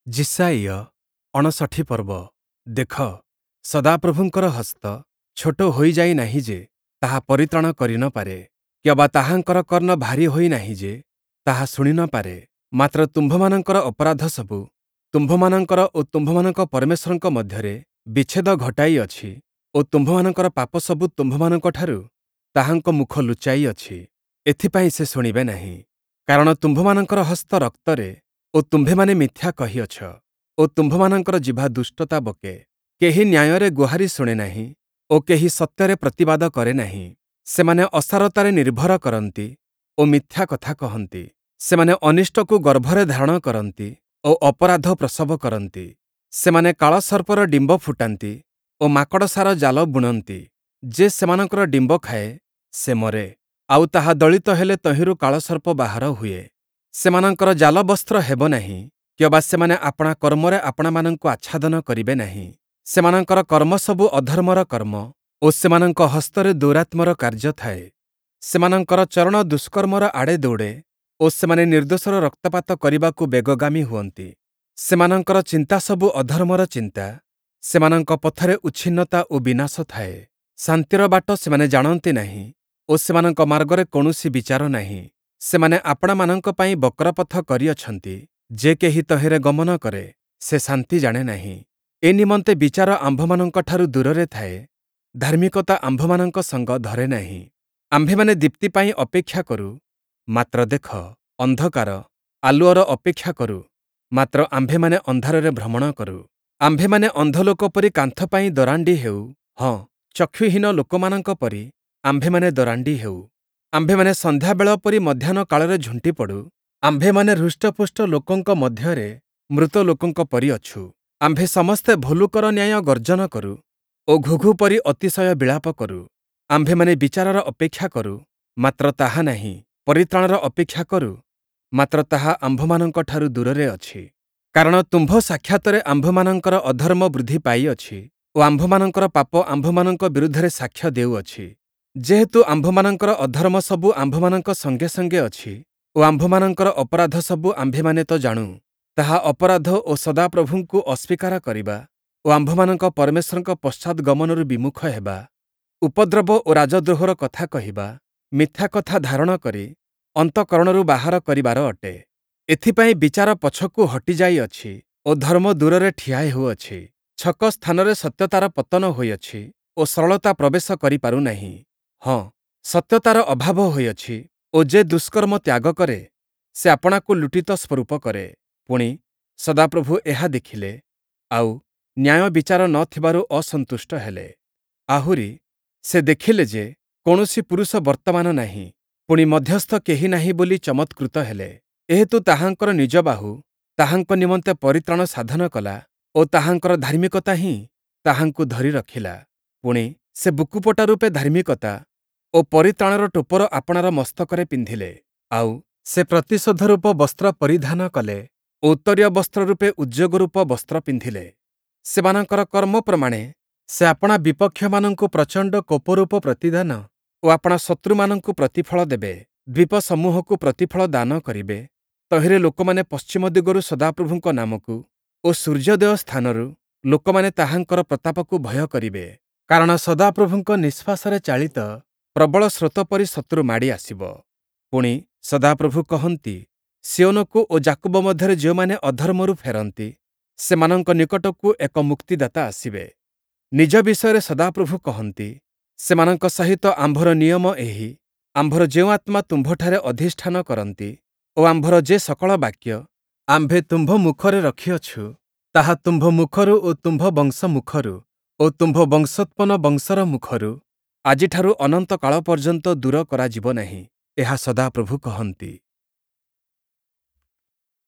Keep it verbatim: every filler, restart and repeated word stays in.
ଯିଶାଇୟ ଅଣଷଠି ପର୍ବ। ଦେଖ, ସଦାପ୍ରଭୁଙ୍କର ହସ୍ତ ଛୋଟ ହୋଇଯାଇ ନାହିଁ ଯେ, ତାହା ପରିତ୍ରାଣ କରି ନ ପାରେ, କି ଅବା ତାହାଙ୍କର କର୍ଣ୍ଣ ଭାରି ହୋଇ ନାହିଁ ଯେ, ତାହା ଶୁଣି ନ ପାରେ। ମାତ୍ର ତୁମ୍ଭମାନଙ୍କର ଅପରାଧ ସବୁ ତୁମ୍ଭମାନଙ୍କର ଓ ତୁମ୍ଭମାନଙ୍କ ପରମେଶ୍ୱରଙ୍କ ମଧ୍ୟରେ ବିଚ୍ଛେଦ ଘଟାଇଅଛି ଓ ତୁମ୍ଭମାନଙ୍କର ପାପ ସବୁ ତୁମ୍ଭମାନଙ୍କଠାରୁ ତାହାଙ୍କ ମୁଖ ଲୁଚାଇ ଅଛି। ଏଥିପାଇଁ ସେ ଶୁଣିବେ ନାହିଁ। କାରଣ ତୁମ୍ଭମାନଙ୍କର ହସ୍ତ ରକ୍ତରେ ଓ ତୁମ୍ଭେମାନେ ମିଥ୍ୟା କହିଅଛ ଓ ତୁମ୍ଭମାନଙ୍କର ଜିହ୍ବା ଦୁଷ୍ଟତା ବକେ। କେହି ନ୍ୟାୟରେ ଗୁହାରି ଶୁଣେ ନାହିଁ ଓ କେହି ସତ୍ୟରେ ପ୍ରତିବାଦ କରେ ନାହିଁ। ସେମାନେ ଅସାରତାରେ ନିର୍ଭର କରନ୍ତି ଓ ମିଥ୍ୟା କଥା କହନ୍ତି। ସେମାନେ ଅନିଷ୍ଟକୁ ଗର୍ଭରେ ଧାରଣ କରନ୍ତି ଓ ଅପରାଧ ପ୍ରସବ କରନ୍ତି। ସେମାନେ କାଳସର୍ପର ଡିମ୍ବ ଫୁଟାନ୍ତି ଓ ମାକଡ଼ସାର ଜାଲ ବୁଣନ୍ତି। ଯେ ସେମାନଙ୍କର ଡିମ୍ବ ଖାଏ, ସେ ମରେ, ଆଉ ତାହା ଦଳିତ ହେଲେ ତହିଁରୁ କାଳସର୍ପ ବାହାର ହୁଏ। ସେମାନଙ୍କର ଜାଲବସ୍ତ୍ର ହେବ ନାହିଁ, କି ଅବା ସେମାନେ ଆପଣା କର୍ମରେ ଆପଣାମାନଙ୍କୁ ଆଚ୍ଛାଦନ କରିବେ ନାହିଁ। ସେମାନଙ୍କର କର୍ମ ସବୁ ଅଧର୍ମର କର୍ମ ଓ ସେମାନଙ୍କ ହସ୍ତରେ ଦୌରାତ୍ମ୍ୟର କାର୍ଯ୍ୟ ଥାଏ। ସେମାନଙ୍କର ଚରଣ ଦୁଷ୍କର୍ମର ଆଡ଼େ ଦୌଡ଼େ ଓ ସେମାନେ ନିର୍ଦ୍ଦୋଷର ରକ୍ତପାତ କରିବାକୁ ବେଗଗାମୀ ହୁଅନ୍ତି। ସେମାନଙ୍କର ଚିନ୍ତା ସବୁ ଅଧର୍ମର ଚିନ୍ତା। ସେମାନଙ୍କ ପଥରେ ଉଚ୍ଛିନ୍ନତା ଓ ବିନାଶ ଥାଏ। ଶାନ୍ତିର ବାଟ ସେମାନେ ଜାଣନ୍ତି ନାହିଁ ଓ ସେମାନଙ୍କ ମାର୍ଗରେ କୌଣସି ବିଚାର ନାହିଁ। ସେମାନେ ଆପଣାମାନଙ୍କ ପାଇଁ ବକ୍ରପଥ କରିଅଛନ୍ତି। ଯେ କେହି ତହିଁରେ ଗମନ କରେ, ସେ ଶାନ୍ତି ଜାଣେ ନାହିଁ। ଏ ନିମନ୍ତେ ବିଚାର ଆମ୍ଭମାନଙ୍କଠାରୁ ଦୂରରେ ଥାଏ। ଧାର୍ମିକତା ଆମ୍ଭମାନଙ୍କ ସଙ୍ଗ ଧରେ ନାହିଁ। ଆମ୍ଭେମାନେ ଦୀପ୍ତି ପାଇଁ ଅପେକ୍ଷା କରୁ, ମାତ୍ର ଦେଖ, ଅନ୍ଧକାର ଆଲୁଅର ଅପେକ୍ଷା କରୁ, ମାତ୍ର ଆମ୍ଭେମାନେ ଅନ୍ଧାରରେ ଭ୍ରମଣ କରୁ। ଆମ୍ଭେମାନେ ଅନ୍ଧଲୋକ ପରି କାନ୍ଥ ପାଇଁ ଦରାଣ୍ଡି ହେଉ, ହଁ, ଚକ୍ଷୁହୀନ ଲୋକମାନଙ୍କ ପରି ଆମ୍ଭେମାନେ ଦରାଣ୍ଡି ହେଉ। ଆମ୍ଭେମାନେ ସନ୍ଧ୍ୟାବେଳ ପରି ମଧ୍ୟାହ୍ନ କାଳରେ ଝୁଣ୍ଟି ପଡ଼ୁ। ଆମ୍ଭେମାନେ ହୃଷ୍ଟପୁଷ୍ଟ ଲୋକଙ୍କ ମଧ୍ୟରେ ମୃତ ଲୋକଙ୍କ ପରି ଅଛୁ। ଆମ୍ଭେ ସମସ୍ତେ ଭୋଲୁକର ନ୍ୟାୟ ଗର୍ଜନ କରୁ ଓ ଘୁଘୁ ପରି ଅତିଶୟ ବିଳାପ କରୁ। ଆମ୍ଭେମାନେ ବିଚାରର ଅପେକ୍ଷା କରୁ, ମାତ୍ର ତାହା ନାହିଁ। ପରିତ୍ରାଣର ଅପେକ୍ଷା କରୁ, ମାତ୍ର ତାହା ଆମ୍ଭମାନଙ୍କଠାରୁ ଦୂରରେ ଅଛି। କାରଣ ତୁମ୍ଭ ସାକ୍ଷାତରେ ଆମ୍ଭମାନଙ୍କର ଅଧର୍ମ ବୃଦ୍ଧି ପାଇଅଛି ଓ ଆମ୍ଭମାନଙ୍କର ପାପ ଆମ୍ଭମାନଙ୍କ ବିରୁଦ୍ଧରେ ସାକ୍ଷ୍ୟ ଦେଉଅଛି। ଯେହେତୁ ଆମ୍ଭମାନଙ୍କର ଅଧର୍ମ ସବୁ ଆମ୍ଭମାନଙ୍କ ସଙ୍ଗେ ସଙ୍ଗେ ଅଛି ଓ ଆମ୍ଭମାନଙ୍କର ଅପରାଧ ସବୁ ଆମ୍ଭେମାନେ ତ ଜାଣୁ, ତାହା ଅପରାଧ ଓ ସଦାପ୍ରଭୁଙ୍କୁ ଅସ୍ୱୀକାର କରିବା ଓ ଆମ୍ଭମାନଙ୍କ ପରମେଶ୍ୱରଙ୍କ ପଶ୍ଚାଦ୍‌ଗମନରୁ ବିମୁଖ ହେବା, ଉପଦ୍ରବ ଓ ରାଜଦ୍ରୋହର କଥା କହିବା, ମିଥ୍ୟା କଥା ଧାରଣ କରି ଅନ୍ତଃକରଣରୁ ବାହାର କରିବାର ଅଟେ। ଏଥିପାଇଁ ବିଚାର ପଛକୁ ହଟିଯାଇଅଛି ଓ ଧର୍ମ ଦୂରରେ ଠିଆ ହେଉଅଛି। ଛକ ସ୍ଥାନରେ ସତ୍ୟତାର ପତନ ହୋଇଅଛି ଓ ସରଳତା ପ୍ରବେଶ କରିପାରୁନାହିଁ। ହଁ, ସତ୍ୟତାର ଅଭାବ ହୋଇଅଛି ଓ ଯେ ଦୁଷ୍କର୍ମ ତ୍ୟାଗ କରେ, ସେ ଆପଣାକୁ ଲୁଟିତ ସ୍ୱରୂପ କରେ। ପୁଣି ସଦାପ୍ରଭୁ ଏହା ଦେଖିଲେ, ଆଉ ନ୍ୟାୟ ବିଚାର ନ ଥିବାରୁ ଅସନ୍ତୁଷ୍ଟ ହେଲେ। ଆହୁରି ସେ ଦେଖିଲେ ଯେ କୌଣସି ପୁରୁଷ ବର୍ତ୍ତମାନ ନାହିଁ, ପୁଣି ମଧ୍ୟସ୍ଥ କେହି ନାହିଁ ବୋଲି ଚମତ୍କୃତ ହେଲେ। ଏହେତୁ ତାହାଙ୍କର ନିଜ ବାହୁ ତାହାଙ୍କ ନିମନ୍ତେ ପରିତ୍ରାଣ ସାଧନ କଲା ଓ ତାହାଙ୍କର ଧାର୍ମିକତା ହିଁ ତାହାଙ୍କୁ ଧରି ରଖିଲା। ପୁଣି ସେ ବୁକୁପଟା ରୂପେ ଧାର୍ମିକତା ଓ ପରିତ୍ରାଣର ଟୋପର ଆପଣାର ମସ୍ତକରେ ପିନ୍ଧିଲେ। ଆଉ ସେ ପ୍ରତିଶୋଧ ରୂପ ବସ୍ତ୍ର ପରିଧାନ କଲେ ଓ ଉତ୍ତରୀୟ ବସ୍ତ୍ର ରୂପେ ଉଦ୍ଯୋଗ ରୂପ ବସ୍ତ୍ର ପିନ୍ଧିଲେ। ସେମାନଙ୍କର କର୍ମ ପ୍ରମାଣେ ସେ ଆପଣା ବିପକ୍ଷମାନଙ୍କୁ ପ୍ରଚଣ୍ଡ କୋପରୂପ ପ୍ରତିଦାନ ଓ ଆପଣା ଶତ୍ରୁମାନଙ୍କୁ ପ୍ରତିଫଳ ଦେବେ। ଦ୍ୱୀପ ସମୂହକୁ ପ୍ରତିଫଳ ଦାନ କରିବେ। ତହିଁରେ ଲୋକମାନେ ପଶ୍ଚିମ ଦିଗରୁ ସଦାପ୍ରଭୁଙ୍କ ନାମକୁ ଓ ସୂର୍ଯ୍ୟୋଦୟ ସ୍ଥାନରୁ ଲୋକମାନେ ତାହାଙ୍କର ପ୍ରତାପକୁ ଭୟ କରିବେ। କାରଣ ସଦାପ୍ରଭୁଙ୍କ ନିଃଶ୍ୱାସରେ ଚାଳିତ ପ୍ରବଳ ସ୍ରୋତ ପରି ଶତ୍ରୁ ମାଡ଼ି ଆସିବ। ପୁଣି ସଦାପ୍ରଭୁ କହନ୍ତି, ସିଓନକୁ ଓ ଯାକୁବ ମଧ୍ୟରେ ଯେଉଁମାନେ ଅଧର୍ମରୁ ଫେରନ୍ତି, ସେମାନଙ୍କ ନିକଟକୁ ଏକ ମୁକ୍ତିଦାତା ଆସିବେ। ନିଜ ବିଷୟରେ ସଦାପ୍ରଭୁ କହନ୍ତି, ସେମାନଙ୍କ ସହିତ ଆମ୍ଭର ନିୟମ ଏହି, ଆମ୍ଭର ଯେଉଁ ଆତ୍ମା ତୁମ୍ଭଠାରେ ଅଧିଷ୍ଠାନ କରନ୍ତି ଓ ଆମ୍ଭର ଯେ ସକଳ ବାକ୍ୟ ଆମ୍ଭେ ତୁମ୍ଭ ମୁଖରେ ରଖିଅଛୁ, ତାହା ତୁମ୍ଭ ମୁଖରୁ ଓ ତୁମ୍ଭ ବଂଶ ମୁଖରୁ ଓ ତୁମ୍ଭ ବଂଶୋତ୍ପନ୍ନ ବଂଶର ମୁଖରୁ ଆଜିଠାରୁ ଅନନ୍ତ କାଳ ପର୍ଯ୍ୟନ୍ତ ଦୂର କରାଯିବ ନାହିଁ। ଏହା ସଦାପ୍ରଭୁ କହନ୍ତି।